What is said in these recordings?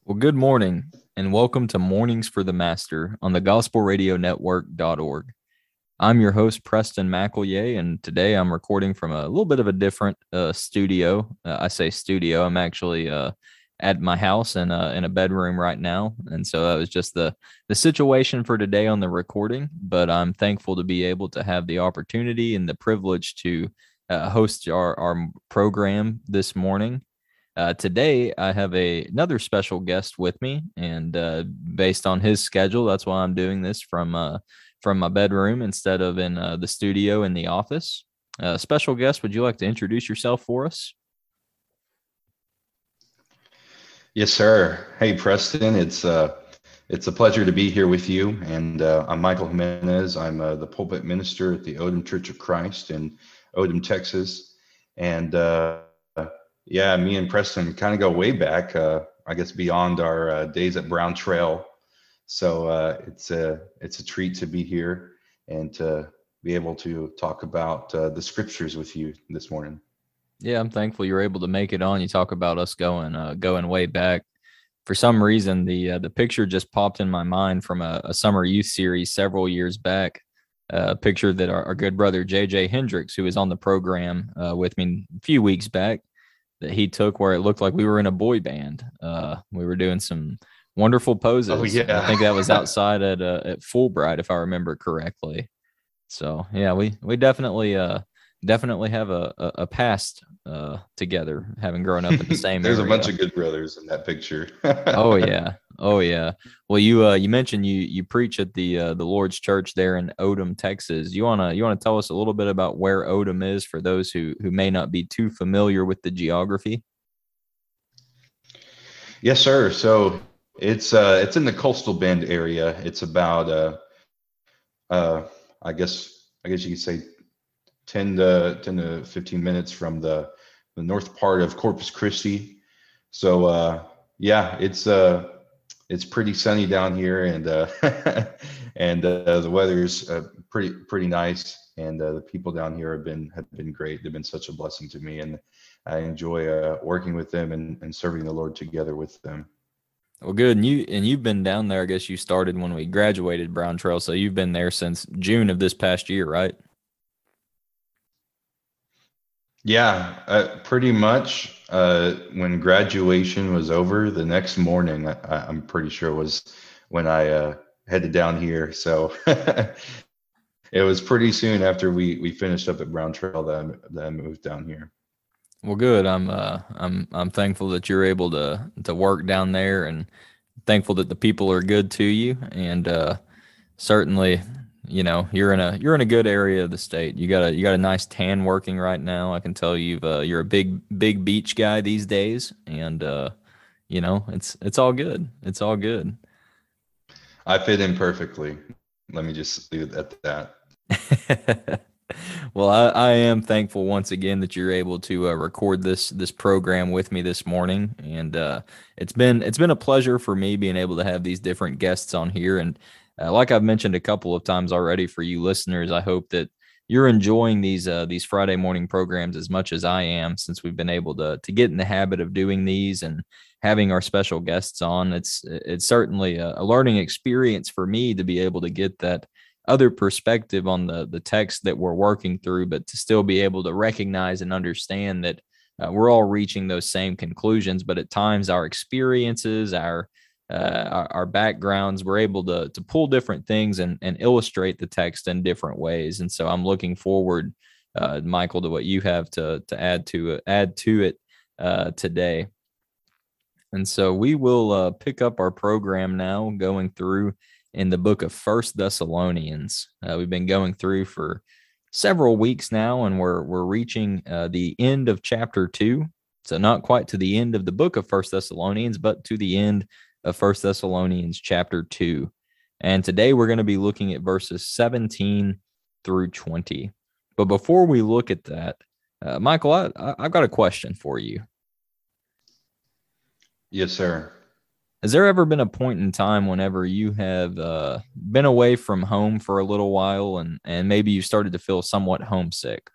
Well, good morning and welcome to Mornings for the Master on the gospelradionetwork.org. I'm your host, Preston McEllier, and today I'm recording from a little bit of a different studio. I say studio, I'm actually at my house in a bedroom right now. And so that was just the situation for today on the recording. But I'm thankful to be able to have the opportunity and the privilege to host our program this morning. Today, I have another special guest with me, and based on his schedule, that's why I'm doing this from my bedroom instead of in the studio in the office. Special guest, would you like to introduce yourself for us? Yes, sir. Hey, Preston. It's a pleasure to be here with you. And I'm Michael Jimenez. I'm the pulpit minister at the Odom Church of Christ in Odom, Texas. And yeah, me and Preston kind of go way back. I guess beyond our days at Brown Trail. So it's a treat to be here and to be able to talk about the scriptures with you this morning. Yeah, I'm thankful you're able to make it on. You talk about us going way back. For some reason, the picture just popped in my mind from a summer youth series several years back. A picture that our good brother JJ Hendricks, who was on the program with me a few weeks back, that he took where it looked like we were in a boy band. We were doing some wonderful Oh, poses. I think that was yeah. outside at Fulbright, if I remember correctly. So yeah, we definitely have a past together, having grown up in the same There's a bunch area. of good brothers in that picture. Oh yeah, oh yeah. Well, you mentioned you preach at the Lord's Church there in Odom, Texas. You wanna tell us a little bit about where Odom is for those who may not be too familiar with the geography? Yes, sir. So it's in the Coastal Bend area. It's about uh I guess you could say 10 to 15 minutes from the north part of Corpus Christi. So yeah, it's pretty sunny down here, and and the weather's pretty nice, and the people down here have been great. They've been such a blessing to me, and I enjoy working with them and serving the Lord together with them. Well, good. And you've been down there. I guess you started when we graduated Brown Trail, so you've been there since June of this past year, right? Yeah, pretty much. When graduation was over, the next morning, I'm pretty sure was when I headed down here. So it was pretty soon after we finished up at Brown Trail that I moved down here. Well, good. I'm thankful that you're able to work down there, and thankful that the people are good to you, and certainly, you're in a good area of the state. You got a nice tan working right now. I can tell you're a big beach guy these days, and it's all good. It's all good. I fit in perfectly. Let me just leave it at that. Well, I am thankful once again that you're able to record this program with me this morning, and it's been a pleasure for me being able to have these different guests on here. And like I've mentioned a couple of times already, for you listeners, I hope that you're enjoying these Friday morning programs as much as I am, since we've been able to get in the habit of doing these and having our special guests on. It's certainly a learning experience for me to be able to get that other perspective on the text that we're working through, but to still be able to recognize and understand that we're all reaching those same conclusions. But at times, our experiences, our backgrounds, we're able to pull different things and illustrate the text in different ways. And so I'm looking forward, Michael, to what you have to add to it today. And so we will pick up our program now, going through in the book of First Thessalonians. We've been going through for several weeks now, and we're reaching the end of chapter 2. So not quite to the end of the book of First Thessalonians, but to the end of First Thessalonians chapter 2. And today we're going to be looking at verses 17 through 20. But before we look at that, Michael, I've got a question for you. Yes, sir. Has there ever been a point in time whenever you have been away from home for a little while, and maybe you started to feel somewhat homesick?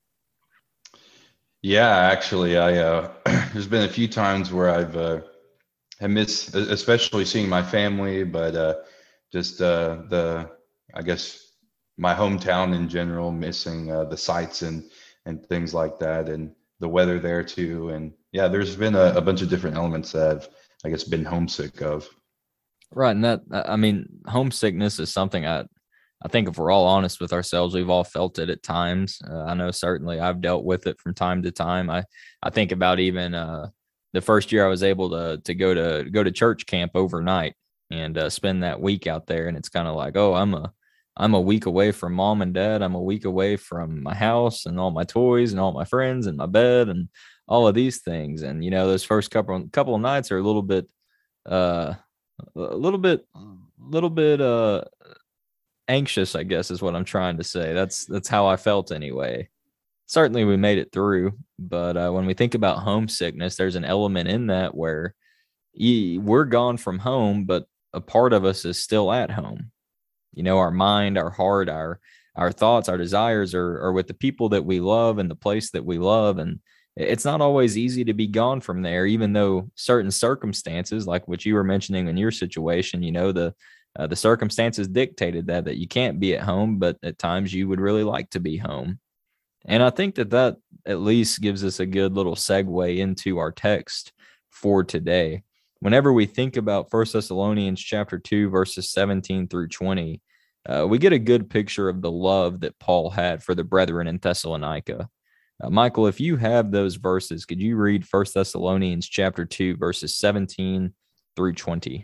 Yeah, actually, I there's been a few times where I've I miss especially seeing my family, but just I guess my hometown in general, missing the sights and things like that, and the weather there too. And yeah, there's been a bunch of different elements that I've, I guess, been homesick of. Right. And that, I mean, homesickness is something I think if we're all honest with ourselves, we've all felt it at times. I know certainly I've dealt with it from time to time. I think about even the first year I was able to go to church camp overnight and spend that week out there. And it's kind of like, oh, I'm a week away from mom and dad. I'm a week away from my house and all my toys and all my friends and my bed and all of these things. And you know, those first couple of nights are uh, a little bit anxious, I guess is what I'm trying to say. That's how I felt anyway. Certainly we made it through, but when we think about homesickness, there's an element in that where we're gone from home, but a part of us is still at home. You know, our mind, our heart, our thoughts, our desires are with the people that we love and the place that we love. And it's not always easy to be gone from there, even though certain circumstances, like what you were mentioning in your situation, you know, the circumstances dictated that you can't be at home, but at times you would really like to be home. And I think that at least gives us a good little segue into our text for today. Whenever we think about First Thessalonians chapter 2, verses 17 through 20, we get a good picture of the love that Paul had for the brethren in Thessalonica. Michael, if you have those verses, could you read First Thessalonians chapter 2, verses 17 through 20?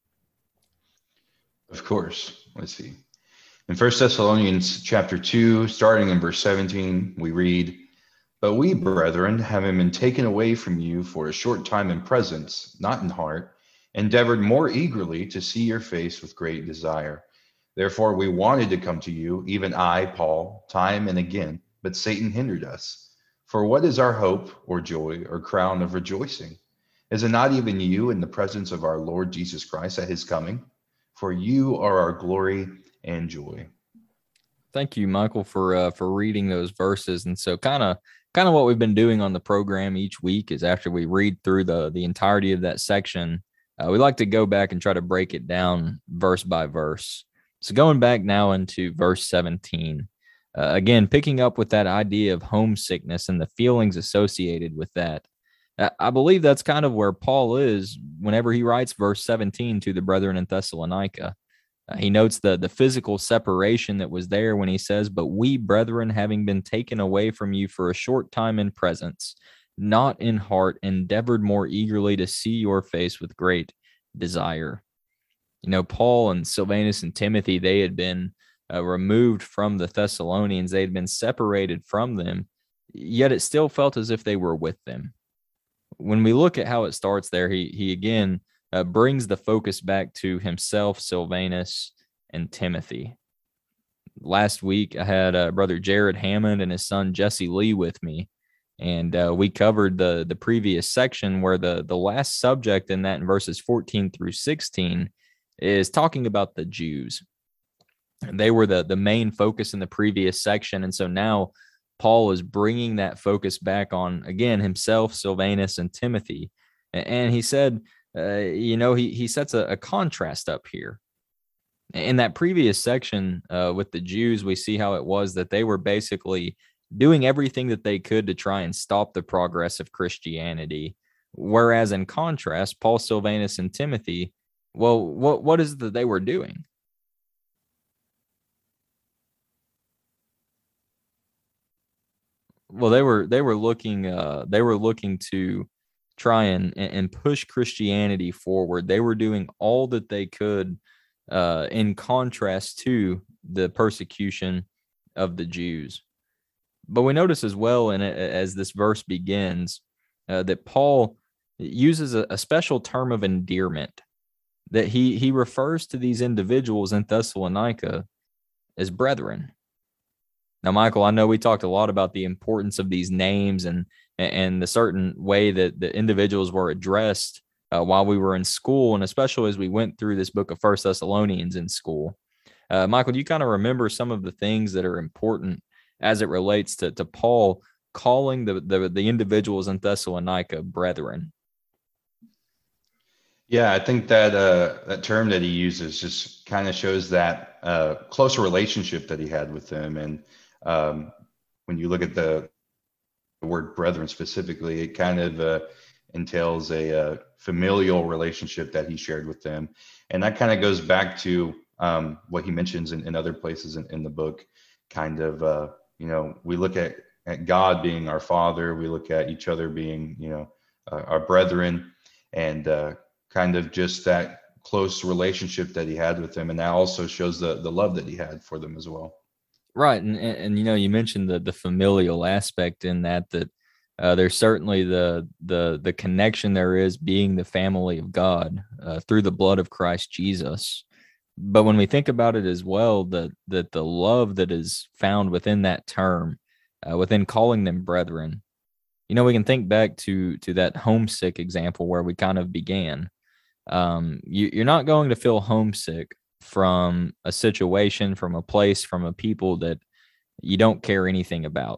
Of course. Let's see. In First Thessalonians chapter 2, starting in verse 17, we read, "But we, brethren, having been taken away from you for a short time in presence, not in heart, endeavored more eagerly to see your face with great desire. Therefore we wanted to come to you, even I, Paul, time and again, but Satan hindered us. For what is our hope or joy or crown of rejoicing? Is it not even you in the presence of our Lord Jesus Christ at his coming? For you are our glory and joy." Thank you, Michael, for reading those verses. And so, kind of what we've been doing on the program each week is after we read through the entirety of that section, we like to go back and try to break it down verse by verse. So, going back now into verse 17, again, picking up with that idea of homesickness and the feelings associated with that. I believe that's kind of where Paul is whenever he writes verse 17 to the brethren in Thessalonica. He notes the physical separation that was there when he says, "But we, brethren, having been taken away from you for a short time in presence, not in heart, endeavored more eagerly to see your face with great desire." You know, Paul and Silvanus and Timothy, they had been removed from the Thessalonians. They had been separated from them, yet it still felt as if they were with them. When we look at how it starts there, he again brings the focus back to himself, Silvanus, and Timothy. Last week, I had brother Jared Hammond and his son Jesse Lee with me, and we covered the previous section where the last subject in that in verses 14 through 16 is talking about the Jews. They were the main focus in the previous section, and so now Paul is bringing that focus back on, again, himself, Silvanus, and Timothy. And he said, he sets a contrast up here. In that previous section with the Jews, we see how it was that they were basically doing everything that they could to try and stop the progress of Christianity. Whereas in contrast, Paul, Silvanus, and Timothy, well, what is it that they were doing? Well, they were looking to try and push Christianity forward. They were doing all that they could in contrast to the persecution of the Jews. But we notice as well in it, as this verse begins, that Paul uses a special term of endearment, that he refers to these individuals in Thessalonica as brethren. Now, Michael, I know we talked a lot about the importance of these names and the certain way that the individuals were addressed while we were in school, and especially as we went through this book of First Thessalonians in school. Michael, do you kind of remember some of the things that are important as it relates to Paul calling the individuals in Thessalonica brethren? Yeah, I think that that term that he uses just kind of shows that closer relationship that he had with them. And um, when you look at the word brethren specifically, it kind of entails a familial relationship that he shared with them. And that kind of goes back to what he mentions in other places in the book. Kind of, we look at God being our father, we look at each other being, our brethren, and kind of just that close relationship that he had with them. And that also shows the love that he had for them as well. Right, and you mentioned the familial aspect in that there's certainly the connection there is being the family of God through the blood of Christ Jesus. But when we think about it as well, that the love that is found within that term, within calling them brethren, we can think back to that homesick example where we kind of began. You're not going to feel homesick from a situation, from a place, from a people that you don't care anything about.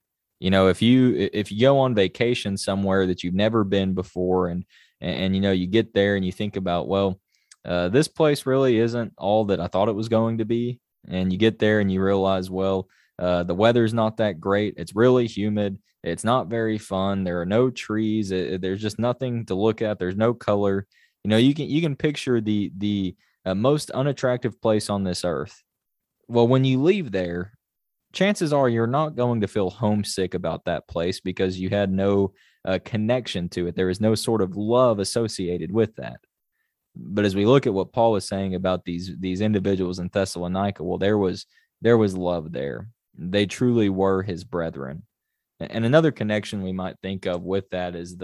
If you go on vacation somewhere that you've never been before, and you get there and you think about, well, this place really isn't all that I thought it was going to be, and you get there and you realize, well, the weather's not that great. It's really humid. It's not very fun. There are no trees. There's just nothing to look at. There's no color. You can picture the most unattractive place on this earth. Well, when you leave there, chances are you're not going to feel homesick about that place because you had no connection to it. There is no sort of love associated with that. But as we look at what Paul was saying about these individuals in Thessalonica, well, there was love there. They truly were his brethren. And another connection we might think of with that is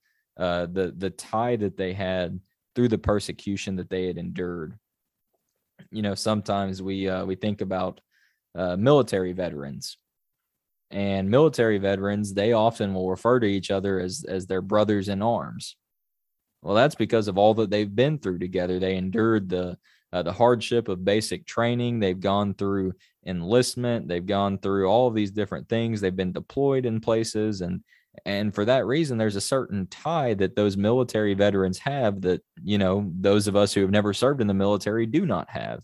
the tie that they had through the persecution that they had endured. Sometimes we think about military veterans, and military veterans, they often will refer to each other as their brothers in arms. Well, that's because of all that they've been through together. They endured the hardship of basic training. They've gone through enlistment. They've gone through all of these different things. They've been deployed in places, and for that reason, there's a certain tie that those military veterans have that those of us who have never served in the military do not have.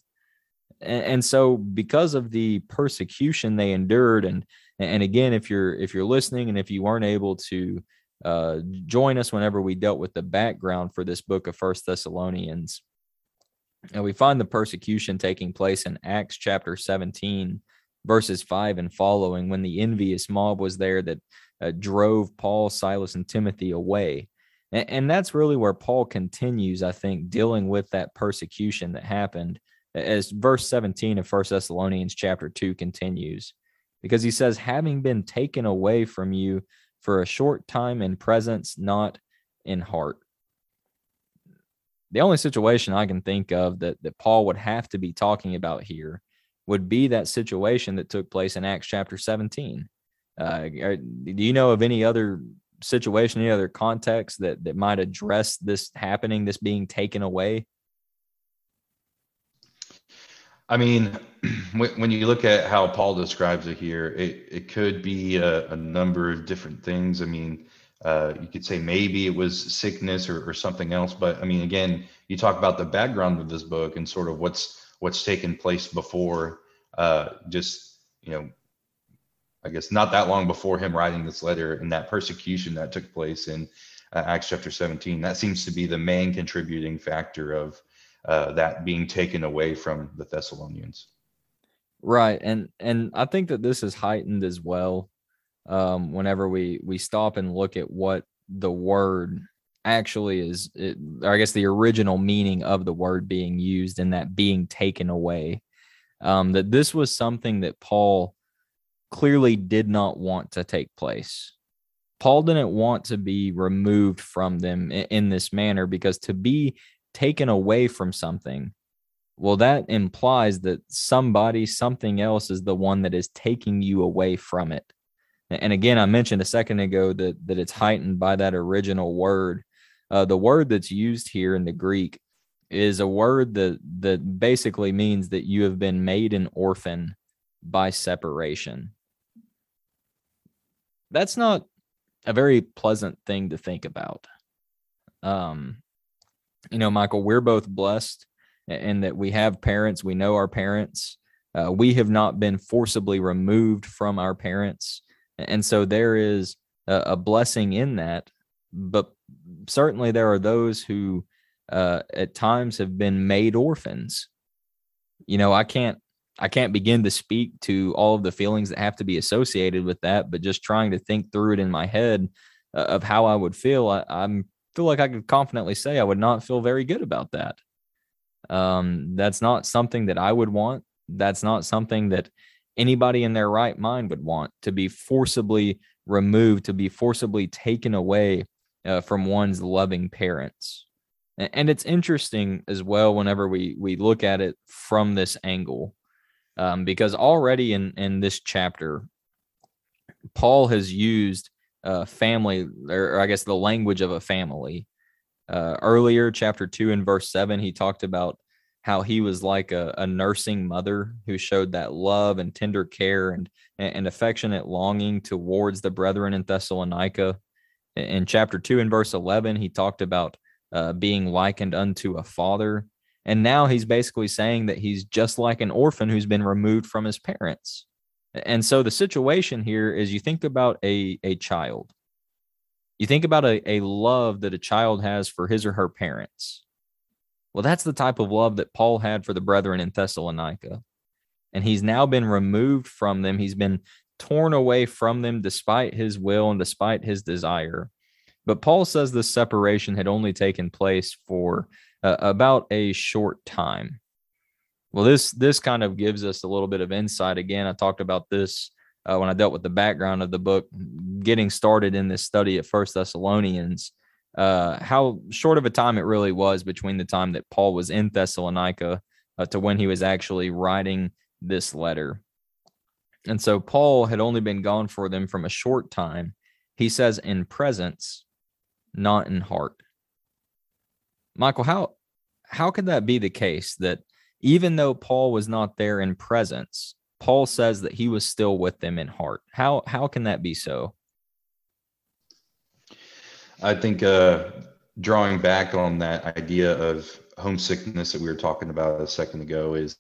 And so, because of the persecution they endured, and again, if you're listening, and if you weren't able to join us whenever we dealt with the background for this book of First Thessalonians, and we find the persecution taking place in Acts chapter 17, verses 5 and following, when the envious mob was there that drove Paul, Silas, and Timothy away. And that's really where Paul continues, I think, dealing with that persecution that happened, as verse 17 of First Thessalonians chapter 2 continues, because he says, having been taken away from you for a short time in presence, not in heart. The only situation I can think of that Paul would have to be talking about here would be that situation that took place in Acts chapter 17. Do you know of any other situation, any other context that might address this happening, this being taken away? I mean, when you look at how Paul describes it here, it could be a number of different things. I mean, you could say maybe it was sickness or something else. But I mean, again, you talk about the background of this book and sort of what's taken place before, just, I guess not that long before him writing this letter, and that persecution that took place in Acts chapter 17. That seems to be the main contributing factor of that being taken away from the Thessalonians. Right. And I think that this is heightened as well whenever we stop and look at what the word actually is, or I guess the original meaning of the word being used, and that being taken away. That this was something that Paul clearly did not want to take place. Paul didn't want to be removed from them in this manner, because to be taken away from something, well, that implies that something else is the one that is taking you away from it. And again, I mentioned a second ago that it's heightened by that original word. The word that's used here in the Greek is a word that basically means that you have been made an orphan by separation. That's not a very pleasant thing to think about. Michael, we're both blessed in that we have parents. We know our parents. We have not been forcibly removed from our parents. And so there is a blessing in that. But certainly there are those who at times have been made orphans. I can't begin to speak to all of the feelings that have to be associated with that, but just trying to think through it in my head of how I would feel, I feel like I could confidently say I would not feel very good about that. That's not something that I would want. That's not something that anybody in their right mind would want, to be forcibly removed, to be forcibly taken away from one's loving parents. And it's interesting as well whenever we look at it from this angle, because already in this chapter, Paul has used family, or I guess the language of a family. Earlier, chapter 2 and verse 7, he talked about how he was like a nursing mother who showed that love and tender care and affectionate longing towards the brethren in Thessalonica. In chapter 2 and verse 11, he talked about being likened unto a father. And now he's basically saying that he's just like an orphan who's been removed from his parents. And so the situation here is, you think about a child. You think about a love that a child has for his or her parents. Well, that's the type of love that Paul had for the brethren in Thessalonica. And he's now been removed from them. He's been torn away from them despite his will and despite his desire. But Paul says this separation had only taken place for about a short time. Well, this kind of gives us a little bit of insight. Again, I talked about this when I dealt with the background of the book, getting started in this study at First Thessalonians, how short of a time it really was between the time that Paul was in Thessalonica to when he was actually writing this letter. And so Paul had only been gone for them from a short time. He says in presence, not in heart. Michael, how could that be the case, that even though Paul was not there in presence, Paul says that he was still with them in heart? How can that be so? I think drawing back on that idea of homesickness that we were talking about a second ago is,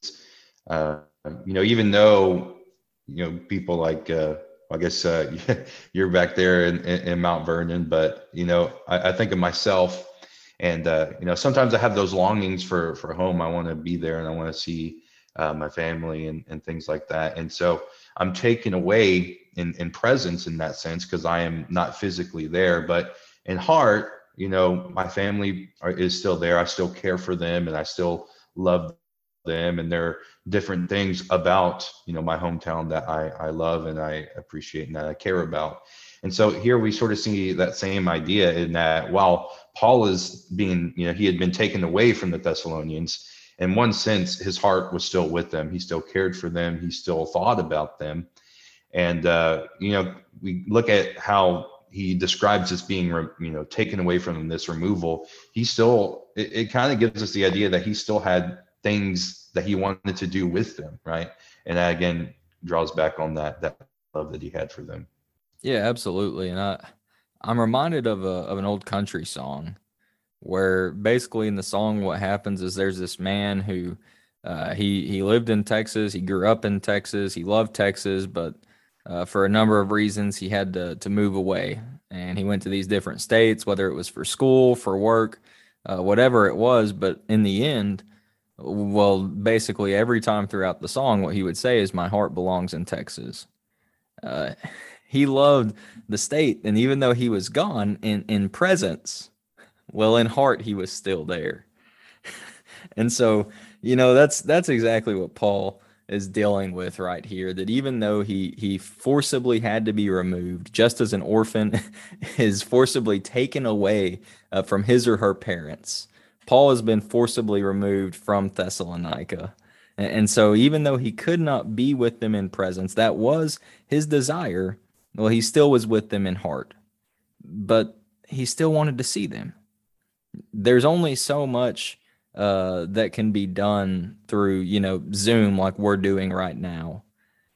even though, people like, I guess you're back there in Mount Vernon, but, I think of myself, and, sometimes I have those longings for home. I want to be there and I want to see my family and things like that. And so I'm taken away in presence in that sense, because I am not physically there, but in heart, my family is still there. I still care for them and I still love them. And there are different things about, my hometown that I love and I appreciate and that I care about. And so here we sort of see that same idea, in that while Paul is being, he had been taken away from the Thessalonians, in one sense, his heart was still with them. He still cared for them. He still thought about them. And, we look at how he describes this being, taken away from them, this removal. He still, it kind of gives us the idea that he still had things that he wanted to do with them, right? And that again draws back on that love that he had for them. Yeah, absolutely. And I'm reminded of an old country song where basically in the song what happens is there's this man who he lived in Texas, he grew up in Texas, he loved Texas, but for a number of reasons he had to move away, and he went to these different states, whether it was for school, for work, whatever it was. But in the end, well, basically every time throughout the song, what he would say is, "My heart belongs in Texas." Uh, he loved the state, and even though he was gone in presence, well, in heart he was still there. And so, that's exactly what Paul is dealing with right here, that even though he forcibly had to be removed, just as an orphan is forcibly taken away from his or her parents, Paul has been forcibly removed from Thessalonica. And so even though he could not be with them in presence, that was his desire. Well, he still was with them in heart, but he still wanted to see them. There's only so much that can be done through, Zoom, like we're doing right now.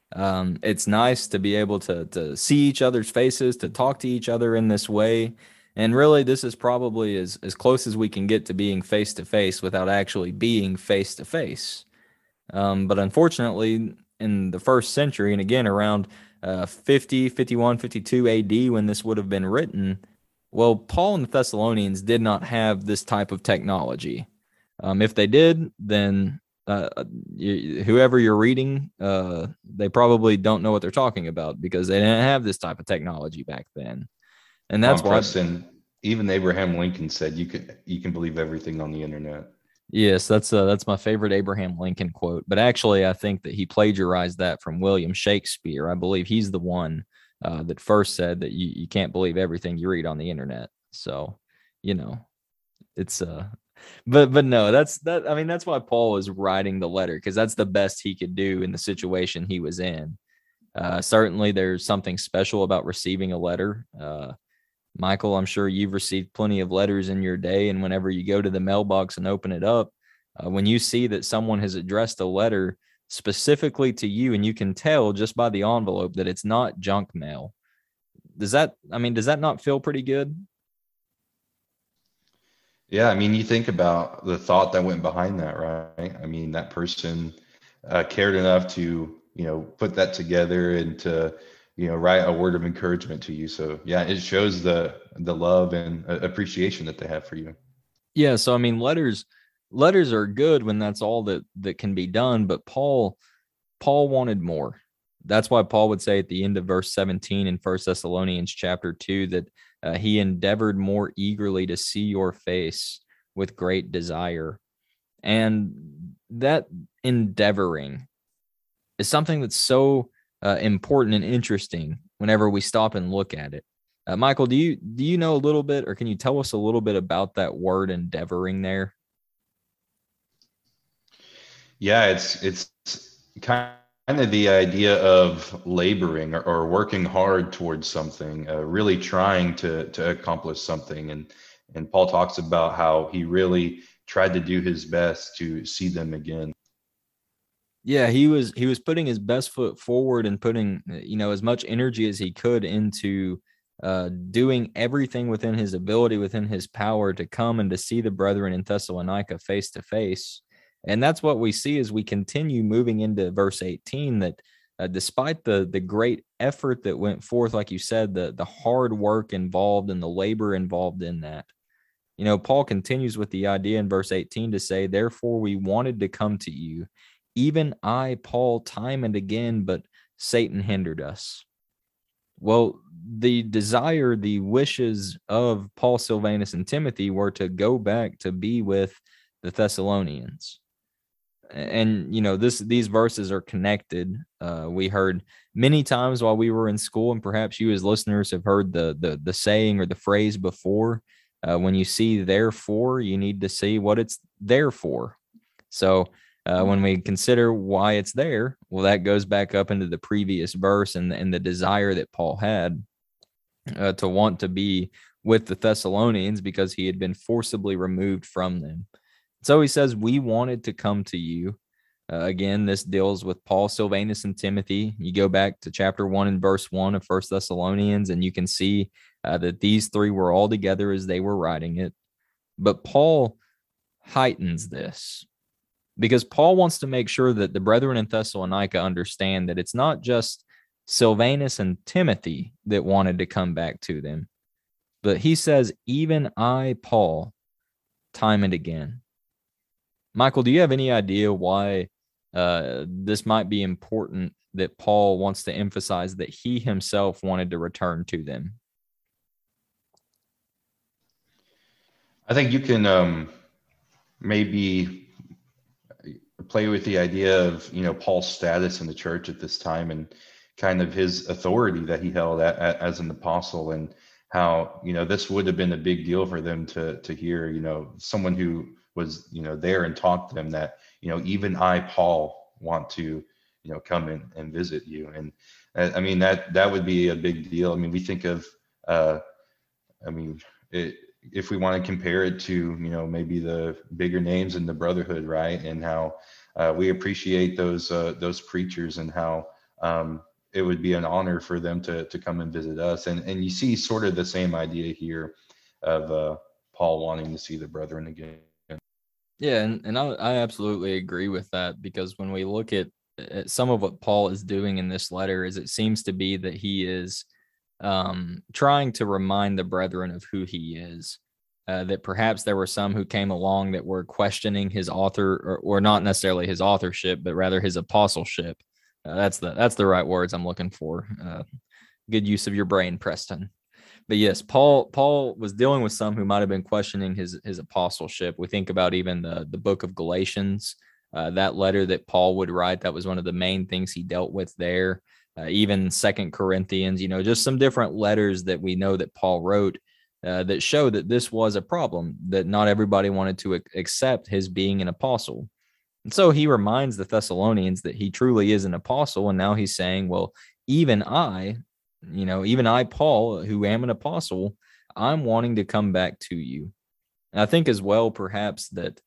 It's nice to be able to see each other's faces, to talk to each other in this way. And really, this is probably as close as we can get to being face to face without actually being face to face. But unfortunately, in the first century, and again around 50, 51, 52 AD, when this would have been written, well, Paul and the Thessalonians did not have this type of technology. If they did, then whoever you're reading, they probably don't know what they're talking about because they didn't have this type of technology back then. And that's why, Preston, even Abraham Lincoln said you can believe everything on the internet. yes, that's my favorite Abraham Lincoln quote. But actually, I think that he plagiarized that from William Shakespeare. I believe he's the one that first said that you can't believe everything you read on the internet. So, you know, it's but no, I mean, that's why Paul is writing the letter, because that's the best he could do in the situation he was in. Certainly, there's something special about receiving a letter. Michael, I'm sure you've received plenty of letters in your day, and whenever you go to the mailbox and open it up, when you see that someone has addressed a letter specifically to you, and you can tell just by the envelope that it's not junk mail, does that not feel pretty good? Yeah, I mean, you think about the thought that went behind that, right? I mean, that person cared enough to, put that together and to, write a word of encouragement to you. So yeah, it shows the love and appreciation that they have for you. Yeah, so I mean, letters are good when that's all that can be done, but Paul wanted more. That's why Paul would say at the end of verse 17 in First Thessalonians chapter 2 that he endeavored more eagerly to see your face with great desire. And that endeavoring is something that's so important and interesting whenever we stop and look at it. Michael, do you know a little bit, or can you tell us a little bit about that word endeavoring there? Yeah, it's kind of the idea of laboring or working hard towards something, really trying to accomplish something. And Paul talks about how he really tried to do his best to see them again. Yeah, he was putting his best foot forward and putting as much energy as he could into doing everything within his ability, within his power, to come and to see the brethren in Thessalonica face to face. And that's what we see as we continue moving into verse 18, that despite the great effort that went forth, like you said, the hard work involved and the labor involved in that, Paul continues with the idea in verse 18 to say, therefore we wanted to come to you, even I, Paul, time and again, but Satan hindered us. Well, the desire, the wishes of Paul, Silvanus, and Timothy were to go back to be with the Thessalonians. And these verses are connected. We heard many times while we were in school, and perhaps you as listeners have heard the saying or the phrase before. When you see therefore, you need to see what it's there for. So when we consider why it's there, well, that goes back up into the previous verse and the desire that Paul had to want to be with the Thessalonians because he had been forcibly removed from them. So he says, we wanted to come to you. Again, this deals with Paul, Silvanus, and Timothy. You go back to chapter 1 and verse 1 of First Thessalonians, and you can see that these three were all together as they were writing it. But Paul heightens this because Paul wants to make sure that the brethren in Thessalonica understand that it's not just Silvanus and Timothy that wanted to come back to them, but he says, even I, Paul, time and again. Michael, do you have any idea why this might be important that Paul wants to emphasize that he himself wanted to return to them? I think you can maybe play with the idea of Paul's status in the church at this time and kind of his authority that he held as an apostle, and how this would have been a big deal for them to hear someone who was there and taught them that even I, Paul, want to come in and visit you. And I mean that would be a big deal. I mean, we think of if we want to compare it to maybe the bigger names in the brotherhood, right, and how we appreciate those preachers, and how it would be an honor for them to come and visit us. And you see sort of the same idea here of Paul wanting to see the brethren again. Yeah, and I absolutely agree with that, because when we look at some of what Paul is doing in this letter, is it seems to be that he is trying to remind the brethren of who he is. That perhaps there were some who came along that were questioning his or not necessarily his authorship, but rather his apostleship. That's the right words I'm looking for. Good use of your brain, Preston. But yes, Paul was dealing with some who might have been questioning his apostleship. We think about even the book of Galatians, that letter that Paul would write. That was one of the main things he dealt with there. Even Second Corinthians, just some different letters that we know that Paul wrote that show that this was a problem, that not everybody wanted to accept his being an apostle. And so he reminds the Thessalonians that he truly is an apostle. And now he's saying, well, even I, Paul, who am an apostle, I'm wanting to come back to you. And I think as well, perhaps that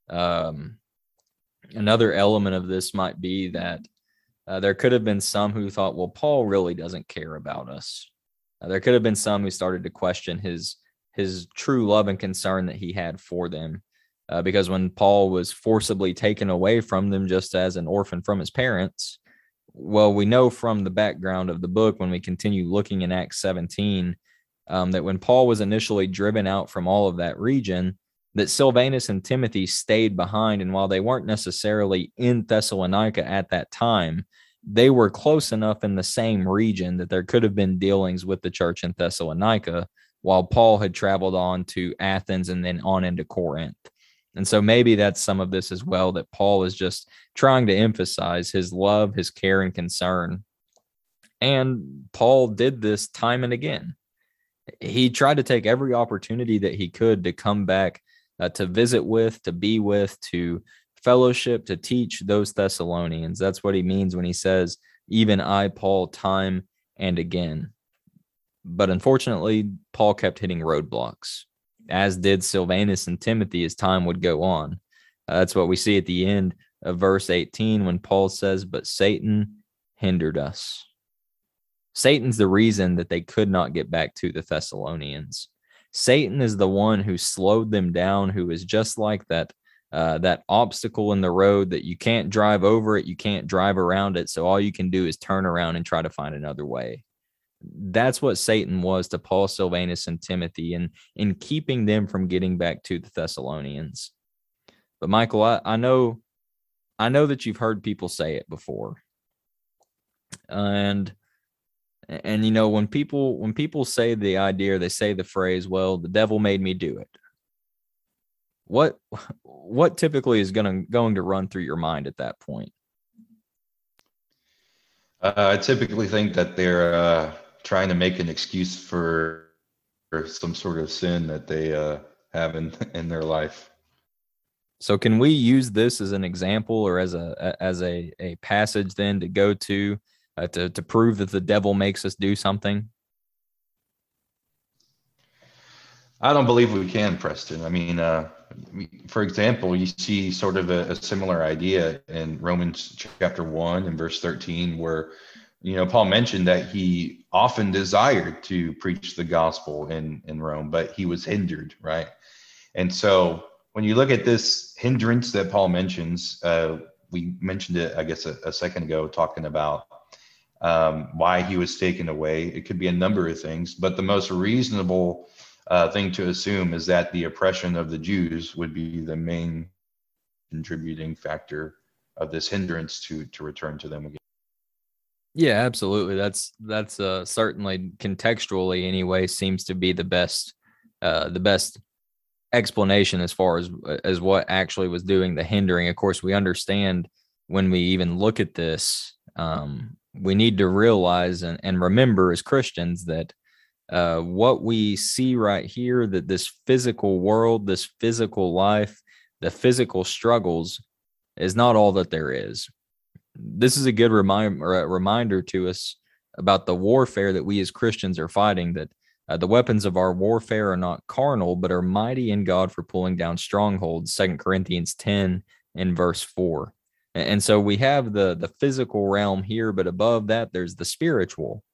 another element of this might be that there could have been some who thought, well, Paul really doesn't care about us. There could have been some who started to question his true love and concern that he had for them. Because when Paul was forcibly taken away from them just as an orphan from his parents, well, we know from the background of the book, when we continue looking in Acts 17, that when Paul was initially driven out from all of that region, that Silvanus and Timothy stayed behind. And while they weren't necessarily in Thessalonica at that time, they were close enough in the same region that there could have been dealings with the church in Thessalonica, while Paul had traveled on to Athens and then on into Corinth. And so maybe that's some of this as well, that Paul is just trying to emphasize his love, his care, and concern. And Paul did this time and again. He tried to take every opportunity that he could to come back, to visit with, to be with, to fellowship, to teach those Thessalonians. That's what he means when he says, even I, Paul, time and again. But unfortunately, Paul kept hitting roadblocks, as did Silvanus and Timothy as time would go on. That's what we see at the end of verse 18 when Paul says, but Satan hindered us. Satan's the reason that they could not get back to the Thessalonians. Satan is the one who slowed them down, who is just like that obstacle in the road that you can't drive over it, you can't drive around it, so all you can do is turn around and try to find another way. That's what Satan was to Paul, Silvanus, and Timothy, and in keeping them from getting back to the Thessalonians. But Michael, I know that you've heard people say it before, and when people say the idea, they say the phrase, well, the devil made me do it. What typically is going to run through your mind at that point? I typically think that they're trying to make an excuse for some sort of sin that they have in their life. So can we use this as an example, or as a passage then to go to prove that the devil makes us do something? I don't believe we can, Preston. I mean, for example, you see sort of a similar idea in Romans chapter 1 and verse 13, where Paul mentioned that he often desired to preach the gospel in Rome, but he was hindered, right? And so when you look at this hindrance that Paul mentions, we mentioned it, I guess, a second ago, talking about why he was taken away. It could be a number of things, but the most reasonable thing to assume is that the oppression of the Jews would be the main contributing factor of this hindrance to return to them again. Yeah, absolutely. That's certainly contextually anyway seems to be the best explanation as far as what actually was doing the hindering. Of course, we understand when we even look at this, we need to realize and remember as Christians that what we see right here, that this physical world, this physical life, the physical struggles is not all that there is. This is a good reminder to us about the warfare that we as Christians are fighting, that the weapons of our warfare are not carnal, but are mighty in God for pulling down strongholds, 2 Corinthians 10 and verse 4. And so we have the physical realm here, but above that, there's the spiritual.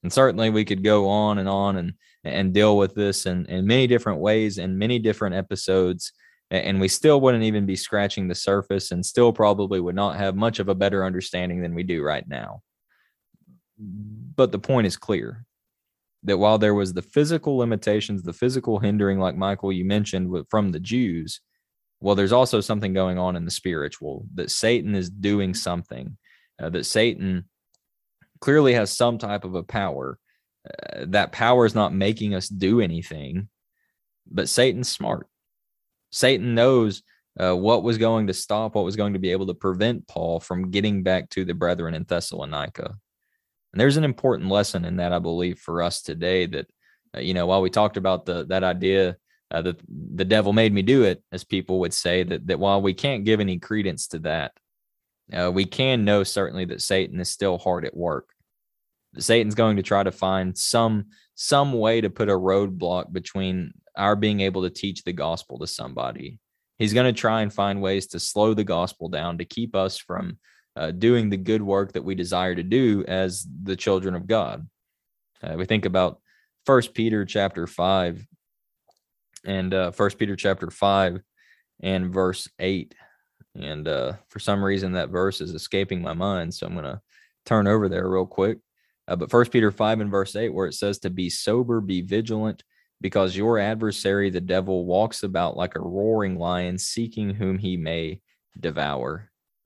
And certainly we could go on and deal with this in many different ways and many different episodes. And we still wouldn't even be scratching the surface and still probably would not have much of a better understanding than we do right now. But the point is clear that while there was the physical limitations, the physical hindering, like Michael, you mentioned from the Jews, well, there's also something going on in the spiritual, that Satan is doing something, that Satan clearly has some type of a power. That power is not making us do anything, but Satan's smart. Satan knows what was going to stop, what was going to be able to prevent Paul from getting back to the brethren in Thessalonica. And there's an important lesson in that, I believe, for us today, that, while we talked about that idea that the devil made me do it, as people would say, that while we can't give any credence to that, we can know certainly that Satan is still hard at work. Satan's going to try to find some way to put a roadblock between our being able to teach the gospel to somebody. He's going to try and find ways to slow the gospel down, to keep us from doing the good work that we desire to do as the children of God. We think about 1 Peter chapter 5 and 1 Peter chapter 5 and verse 8. And for some reason, that verse is escaping my mind, so I'm going to turn over there real quick. But 1 Peter 5 and verse 8, where it says to be sober, be vigilant, because your adversary, the devil, walks about like a roaring lion, seeking whom he may devour.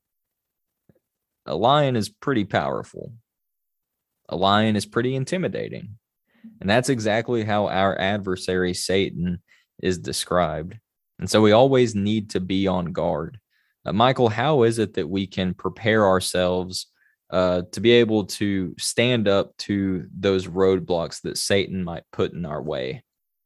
A lion is pretty powerful. A lion is pretty intimidating. And that's exactly how our adversary, Satan, is described. And so we always need to be on guard. Michael, how is it that we can prepare ourselves to be able to stand up to those roadblocks that Satan might put in our way?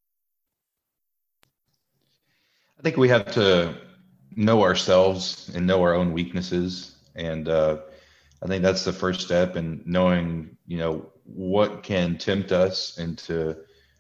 I think we have to know ourselves and know our own weaknesses. And I think that's the first step in knowing, what can tempt us into,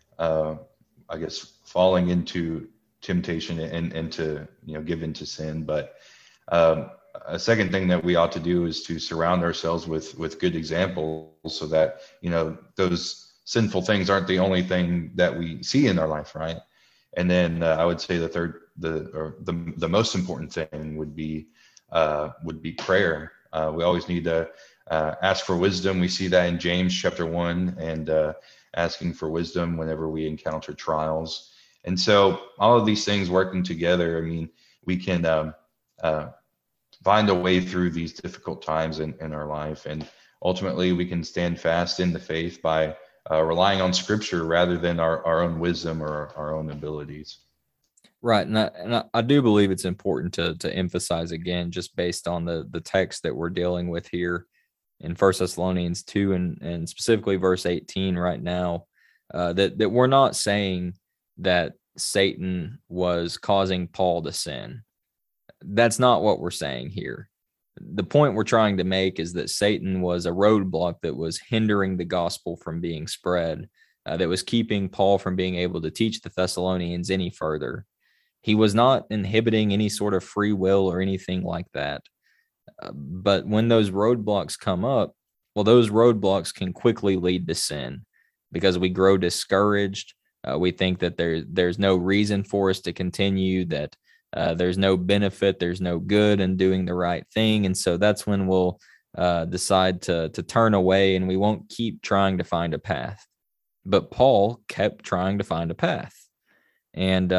falling into temptation and to, give into sin. But a second thing that we ought to do is to surround ourselves with good examples, so that, those sinful things aren't the only thing that we see in our life, right? And then I would say the most important thing would be prayer. We always need to ask for wisdom. We see that in James chapter 1, and asking for wisdom whenever we encounter trials. And so all of these things working together, I mean, we can find a way through these difficult times in our life. And ultimately, we can stand fast in the faith by relying on Scripture rather than our own wisdom or our own abilities. Right. And I do believe it's important to emphasize again, just based on the text that we're dealing with here in 1 Thessalonians 2 and specifically verse 18 right now, that we're not saying that Satan was causing Paul to sin. That's not what we're saying here. The point we're trying to make is that Satan was a roadblock that was hindering the gospel from being spread, that was keeping Paul from being able to teach the Thessalonians any further. He was not inhibiting any sort of free will or anything like that. But when those roadblocks come up, well, those roadblocks can quickly lead to sin, because we grow discouraged. We think that there's no reason for us to continue, that there's no benefit, there's no good in doing the right thing. And so that's when we'll decide to turn away, and we won't keep trying to find a path. But Paul kept trying to find a path. And,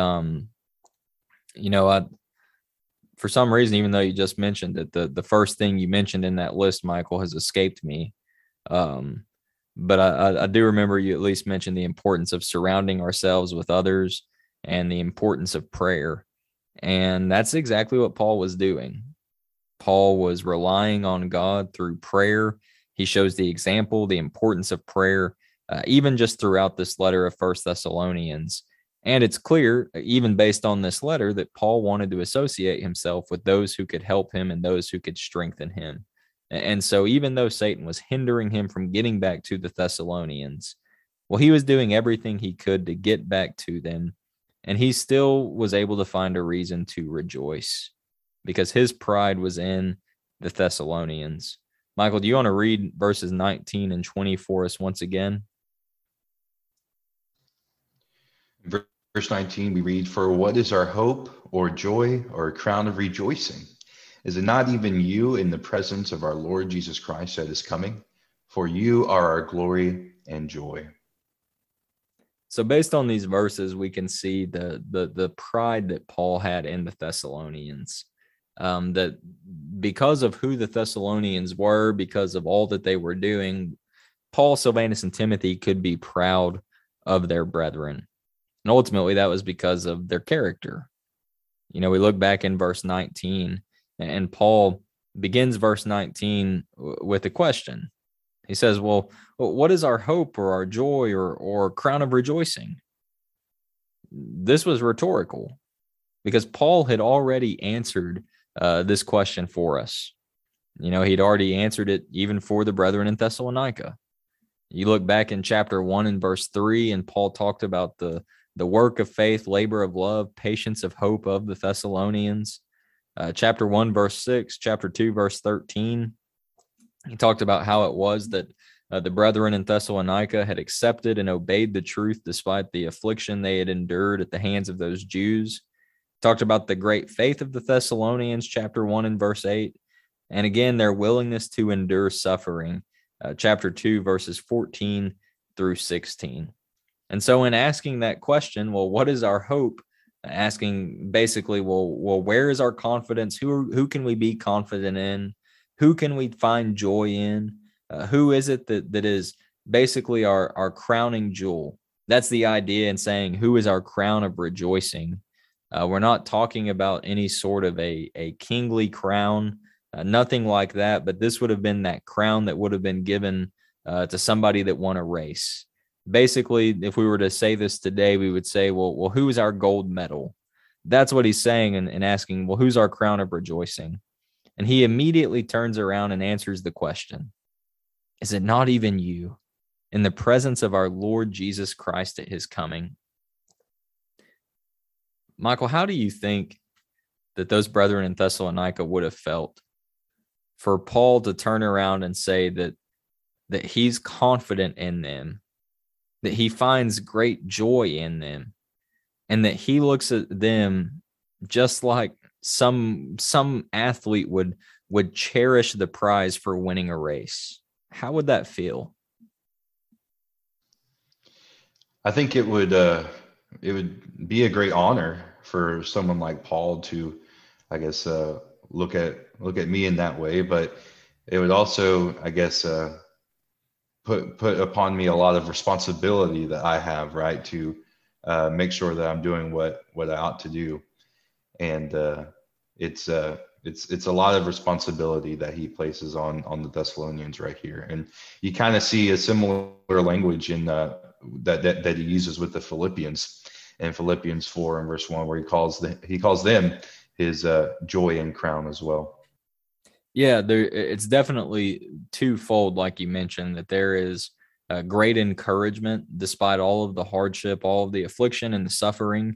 for some reason, even though you just mentioned it, the first thing you mentioned in that list, Michael, has escaped me. But I do remember you at least mentioned the importance of surrounding ourselves with others and the importance of prayer. And that's exactly what Paul was doing. Paul was relying on God through prayer. He shows the example, the importance of prayer, even just throughout this letter of 1 Thessalonians. And it's clear, even based on this letter, that Paul wanted to associate himself with those who could help him and those who could strengthen him. And so even though Satan was hindering him from getting back to the Thessalonians, well, he was doing everything he could to get back to them. And he still was able to find a reason to rejoice, because his pride was in the Thessalonians. Michael, do you want to read verses 19 and 20 for us once again? Verse 19, we read, "For what is our hope or joy or crown of rejoicing? Is it not even you in the presence of our Lord Jesus Christ that is coming? For you are our glory and joy." So based on these verses, we can see the pride that Paul had in the Thessalonians. That because of who the Thessalonians were, because of all that they were doing, Paul, Silvanus, and Timothy could be proud of their brethren. And ultimately, that was because of their character. You know, we look back in verse 19, and Paul begins verse 19 with a question. He says, well, what is our hope or our joy or crown of rejoicing? This was rhetorical because Paul had already answered this question for us. You know, he'd already answered it even for the brethren in Thessalonica. You look back in chapter 1 and verse 3, and Paul talked about the work of faith, labor of love, patience of hope of the Thessalonians. Chapter 1, verse 6, chapter 2, verse 13, he talked about how it was that the brethren in Thessalonica had accepted and obeyed the truth despite the affliction they had endured at the hands of those Jews. Talked about the great faith of the Thessalonians, chapter 1 and verse 8, and again, their willingness to endure suffering, chapter 2, verses 14 through 16. And so in asking that question, well, what is our hope? Asking basically, well, where is our confidence? Who can we be confident in? Who can we find joy in? Who is it that is basically our crowning jewel? That's the idea in saying, who is our crown of rejoicing? We're not talking about any sort of a kingly crown, nothing like that, but this would have been that crown that would have been given to somebody that won a race. Basically, if we were to say this today, we would say, well, who is our gold medal? That's what he's saying and asking, well, who's our crown of rejoicing? And he immediately turns around and answers the question. Is it not even you in the presence of our Lord Jesus Christ at his coming? Michael, how do you think that those brethren in Thessalonica would have felt for Paul to turn around and say that he's confident in them, that he finds great joy in them, and that he looks at them just like some athlete would cherish the prize for winning a race? How would that feel? I think it would be a great honor for someone like Paul to, I guess, look at me in that way, but it would also, I guess, put upon me a lot of responsibility that I have, right, to make sure that I'm doing what I ought to do, and it's a lot of responsibility that he places on the Thessalonians right here, and you kind of see a similar language in that he uses with the Philippians in Philippians 4 and verse 1, where he calls them his joy and crown as well. Yeah, it's definitely twofold, like you mentioned, that there is great encouragement despite all of the hardship, all of the affliction and the suffering,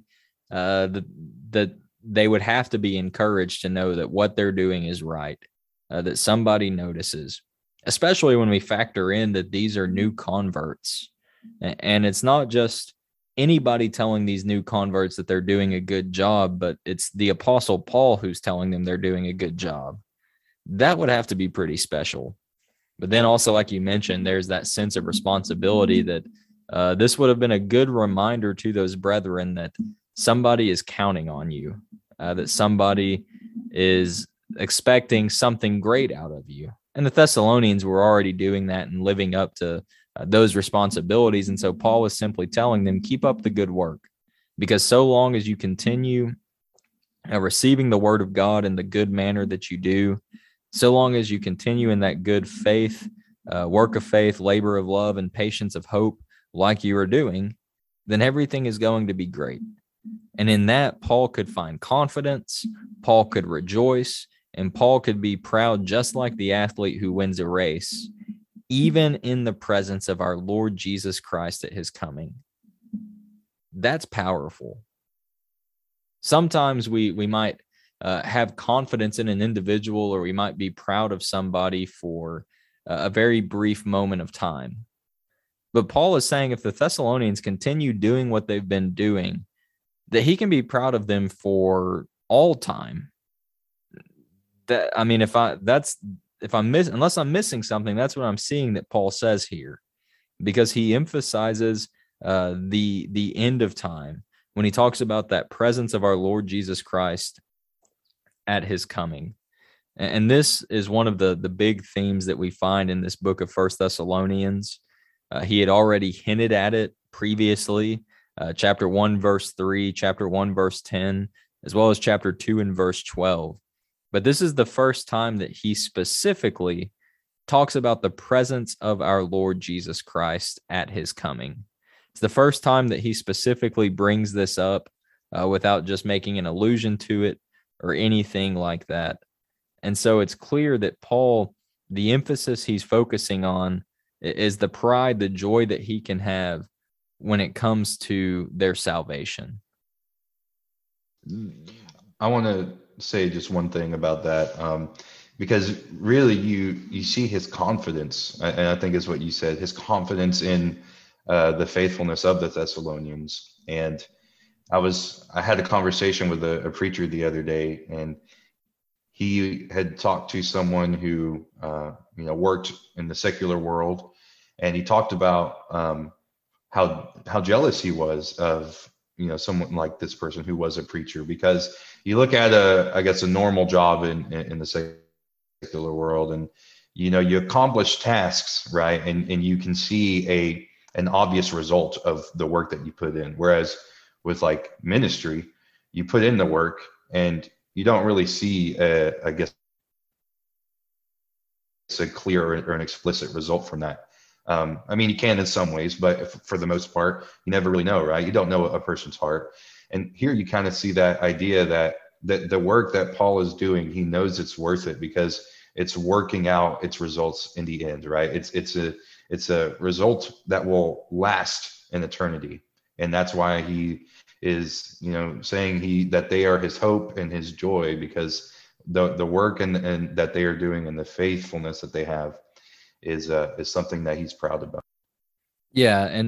that they would have to be encouraged to know that what they're doing is right, that somebody notices, especially when we factor in that these are new converts. And it's not just anybody telling these new converts that they're doing a good job, but it's the Apostle Paul who's telling them they're doing a good job. That would have to be pretty special. But then also, like you mentioned, there's that sense of responsibility that this would have been a good reminder to those brethren that somebody is counting on you, that somebody is expecting something great out of you. And the Thessalonians were already doing that and living up to those responsibilities. And so Paul was simply telling them, keep up the good work, because so long as you continue receiving the word of God in the good manner that you do, so long as you continue in that good faith, work of faith, labor of love, and patience of hope, like you are doing, then everything is going to be great. And in that, Paul could find confidence, Paul could rejoice, and Paul could be proud, just like the athlete who wins a race, even in the presence of our Lord Jesus Christ at his coming. That's powerful. Sometimes we might have confidence in an individual, or we might be proud of somebody for a very brief moment of time. But Paul is saying if the Thessalonians continue doing what they've been doing, that he can be proud of them for all time. That, I mean, unless I'm missing something, that's what I'm seeing that Paul says here, because he emphasizes the end of time when he talks about that presence of our Lord Jesus Christ at his coming. And this is one of the big themes that we find in this book of First Thessalonians. He had already hinted at it previously, chapter 1, verse 3, chapter 1, verse 10, as well as chapter 2 and verse 12. But this is the first time that he specifically talks about the presence of our Lord Jesus Christ at his coming. It's the first time that he specifically brings this up without just making an allusion to it or anything like that. And so it's clear that Paul, the emphasis he's focusing on is the pride, the joy that he can have when it comes to their salvation. I want to say just one thing about that, because really you see his confidence, and I think is what you said, his confidence in the faithfulness of the Thessalonians. And I had a conversation with a preacher the other day, and he had talked to someone who worked in the secular world, and he talked about how jealous he was of someone like this person who was a preacher, because you look at a normal job in the secular world, and you accomplish tasks, right, and you can see an obvious result of the work that you put in, whereas with like ministry, you put in the work and you don't really see a clear or an explicit result from that. I mean, you can in some ways, but for the most part, you never really know, right? You don't know a person's heart. And here you kind of see that idea that the work that Paul is doing, he knows it's worth it because it's working out its results in the end, right? It's a result that will last in eternity. And that's why he is, saying that they are his hope and his joy, because the work and that they are doing and the faithfulness that they have is something that he's proud about. Yeah, and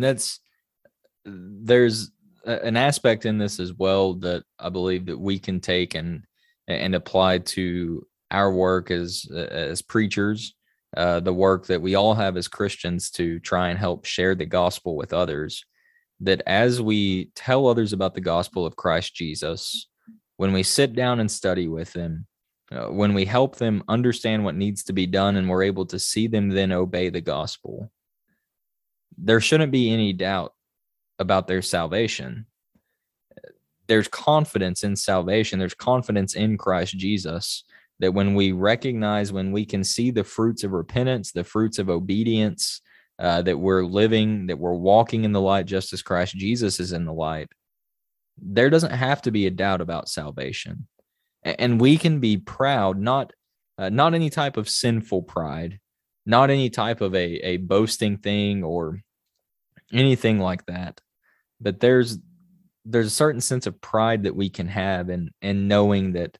there's an aspect in this as well that I believe that we can take and apply to our work as preachers, the work that we all have as Christians to try and help share the gospel with others. That as we tell others about the gospel of Christ Jesus, when we sit down and study with them, when we help them understand what needs to be done and we're able to see them then obey the gospel, there shouldn't be any doubt about their salvation. There's confidence in salvation. There's confidence in Christ Jesus, that when we recognize, when we can see the fruits of repentance, the fruits of obedience, that we're living, that we're walking in the light just as Christ Jesus is in the light, there doesn't have to be a doubt about salvation. And we can be proud, not any type of sinful pride, not any type of a boasting thing or anything like that. But there's a certain sense of pride that we can have in knowing that,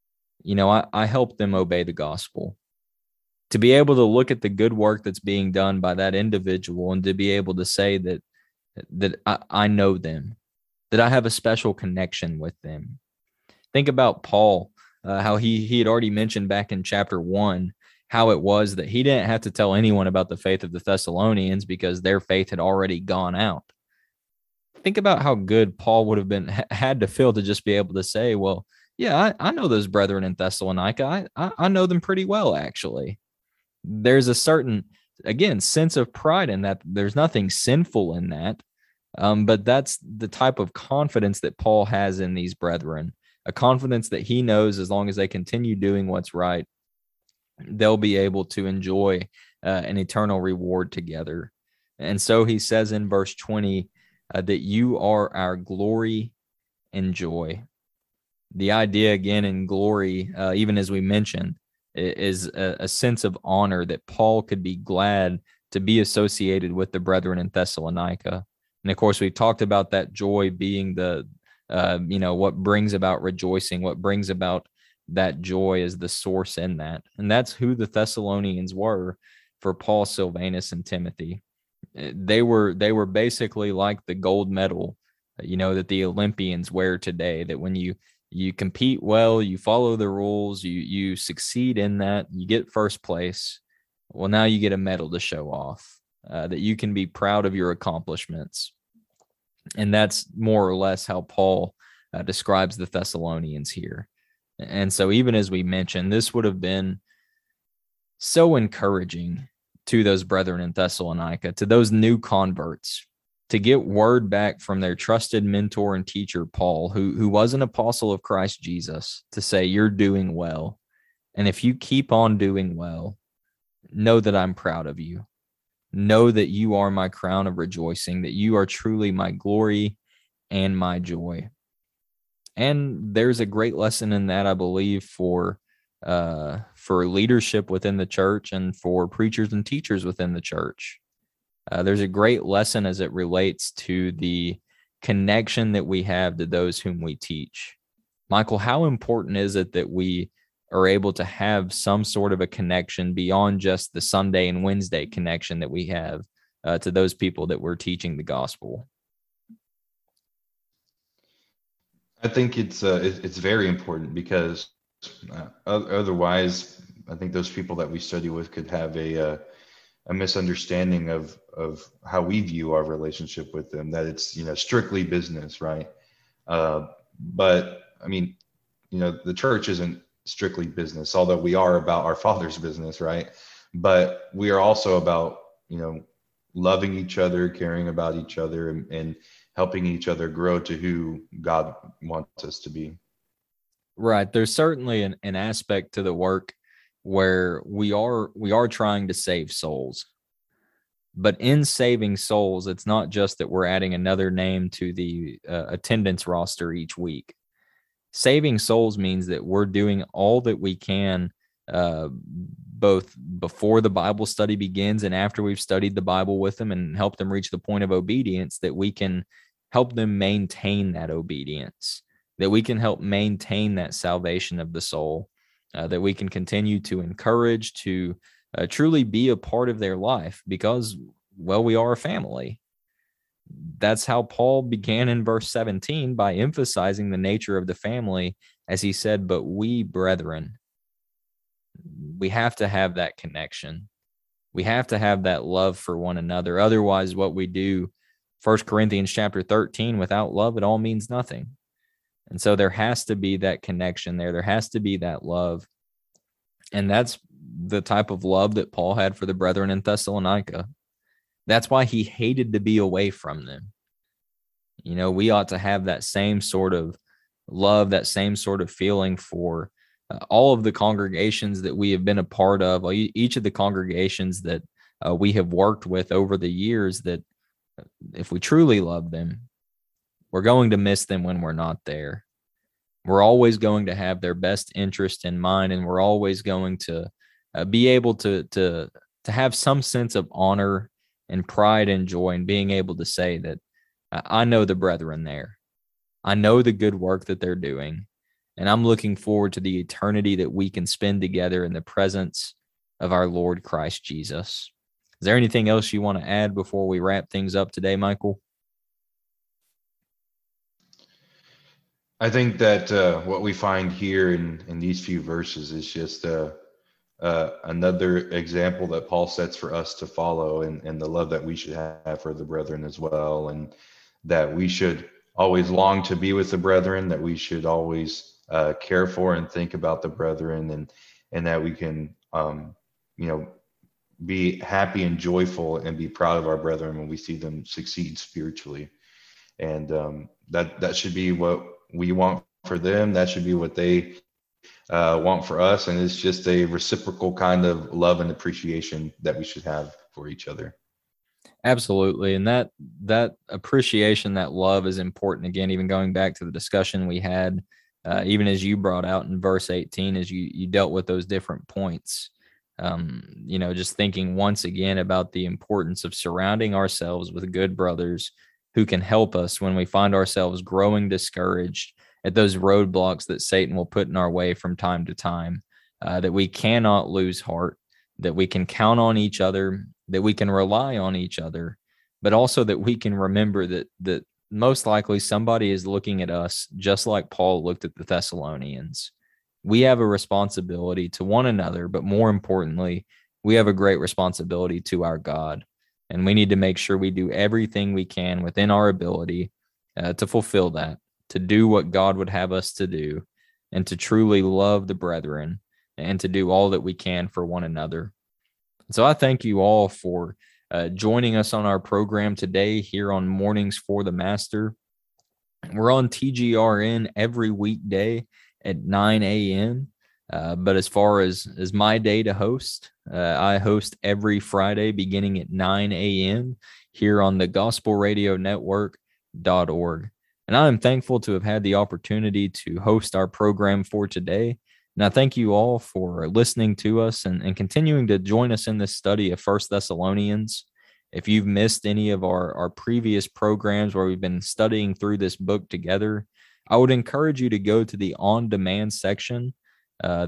I help them obey the gospel. To be able to look at the good work that's being done by that individual and to be able to say that I know them, that I have a special connection with them. Think about Paul, how he had already mentioned back in chapter 1, how it was that he didn't have to tell anyone about the faith of the Thessalonians because their faith had already gone out. Think about how good Paul would have had to feel to just be able to say, well, yeah, I know those brethren in Thessalonica. I know them pretty well, actually. There's a certain, again, sense of pride in that. There's nothing sinful in that. But that's the type of confidence that Paul has in these brethren, a confidence that he knows as long as they continue doing what's right, they'll be able to enjoy an eternal reward together. And so he says in verse 20 that you are our glory and joy. The idea, again, in glory, even as we mentioned, is a sense of honor that Paul could be glad to be associated with the brethren in Thessalonica. And of course, we talked about that joy being what brings about rejoicing, what brings about that joy is the source in that. And that's who the Thessalonians were for Paul, Silvanus, and Timothy. They were basically like the gold medal, that the Olympians wear today, that when you compete well, you follow the rules, you succeed in that, you get first place. Well, now you get a medal to show off, that you can be proud of your accomplishments. And that's more or less how Paul describes the Thessalonians here. And so, even as we mentioned, this would have been so encouraging to those brethren in Thessalonica, to those new converts, to get word back from their trusted mentor and teacher, Paul, who was an apostle of Christ Jesus, to say, you're doing well. And if you keep on doing well, know that I'm proud of you. Know that you are my crown of rejoicing, that you are truly my glory and my joy. And there's a great lesson in that, I believe, for leadership within the church and for preachers and teachers within the church. There's a great lesson as it relates to the connection that we have to those whom we teach. Michael, how important is it that we are able to have some sort of a connection beyond just the Sunday and Wednesday connection that we have to those people that we're teaching the gospel? I think it's very important, because otherwise, I think those people that we study with could have a misunderstanding of how we view our relationship with them, that it's, strictly business, right? But I mean, the church isn't strictly business, although we are about our Father's business, right? But we are also about, loving each other, caring about each other, and helping each other grow to who God wants us to be. Right. There's certainly an aspect to the work where we are trying to save souls. But in saving souls, it's not just that we're adding another name to the attendance roster each week. Saving souls means that we're doing all that we can, both before the Bible study begins and after we've studied the Bible with them and help them reach the point of obedience, that we can help them maintain that obedience, that we can help maintain that salvation of the soul, that we can continue to encourage, to truly be a part of their life, because, well, we are a family. That's how Paul began in verse 17, by emphasizing the nature of the family, as he said, but we, brethren. We have to have that connection. We have to have that love for one another. Otherwise, what we do, 1 Corinthians chapter 13, without love, it all means nothing. And so there has to be that connection there. There has to be that love. And that's the type of love that Paul had for the brethren in Thessalonica. That's why he hated to be away from them. We ought to have that same sort of love, that same sort of feeling for all of the congregations that we have been a part of, each of the congregations that we have worked with over the years, that if we truly love them, we're going to miss them when we're not there. We're always going to have their best interest in mind, and we're always going to be able to have some sense of honor and pride and joy in being able to say that I know the brethren there. I know the good work that they're doing, and I'm looking forward to the eternity that we can spend together in the presence of our Lord Christ Jesus. Is there anything else you want to add before we wrap things up today, Michael? I think that what we find here in these few verses is just another example that Paul sets for us to follow, and the love that we should have for the brethren as well, and that we should always long to be with the brethren, that we should always care for and think about the brethren, and that we can be happy and joyful and be proud of our brethren when we see them succeed spiritually. And that should be what we want for them. That should be what they want for us. And it's just a reciprocal kind of love and appreciation that we should have for each other. Absolutely. And that appreciation, that love is important. Again, even going back to the discussion we had, even as you brought out in verse 18, as you dealt with those different points, just thinking once again about the importance of surrounding ourselves with good brothers who can help us when we find ourselves growing discouraged at those roadblocks that Satan will put in our way from time to time, that we cannot lose heart, that we can count on each other, that we can rely on each other, but also that we can remember that most likely somebody is looking at us just like Paul looked at the Thessalonians. We have a responsibility to one another, but more importantly, we have a great responsibility to our God. And we need to make sure we do everything we can within our ability to fulfill that, to do what God would have us to do, and to truly love the brethren, and to do all that we can for one another. So I thank you all for joining us on our program today here on Mornings for the Master. We're on TGRN every weekday at 9 a.m. But as far as my day to host, I host every Friday beginning at 9 a.m. here on the gospelradionetwork.org. And I am thankful to have had the opportunity to host our program for today. And I thank you all for listening to us and continuing to join us in this study of 1 Thessalonians. If you've missed any of our previous programs where we've been studying through this book together, I would encourage you to go to the on-demand section on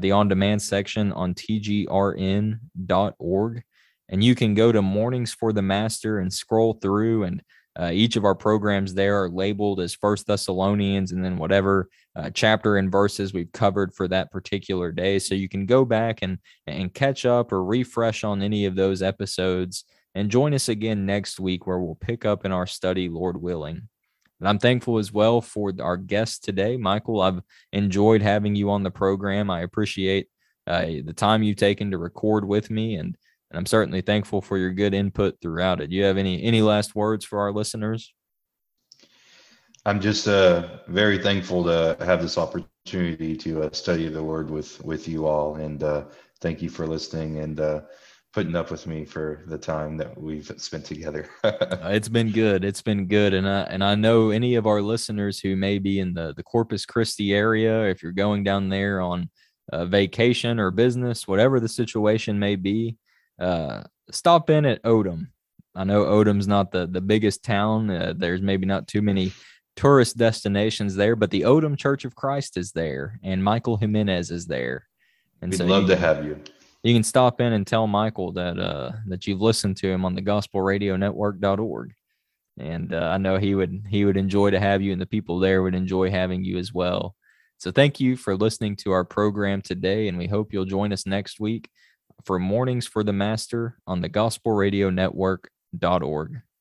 tgrn.org. And you can go to Mornings for the Master and scroll through, and each of our programs there are labeled as 1 Thessalonians and then whatever chapter and verses we've covered for that particular day. So you can go back and catch up or refresh on any of those episodes and join us again next week where we'll pick up in our study, Lord willing. And I'm thankful as well for our guest today, Michael. I've enjoyed having you on the program. I appreciate the time you've taken to record with me, and I'm certainly thankful for your good input throughout it. Do you have any last words for our listeners? I'm just very thankful to have this opportunity to study the Word with you all, and thank you for listening and putting up with me for the time that we've spent together. It's been good. It's been good. And I know any of our listeners who may be in the Corpus Christi area, if you're going down there on vacation or business, whatever the situation may be, stop in at Odom. I know Odom's not the biggest town. There's maybe not too many tourist destinations there, but the Odom Church of Christ is there, and Michael Jimenez is there. And we'd love to have you. You can stop in and tell Michael that you've listened to him on the gospelradionetwork.org. And I know he would enjoy to have you, and the people there would enjoy having you as well. So thank you for listening to our program today, and we hope you'll join us next week for Mornings for the Master on the gospelradionetwork.org.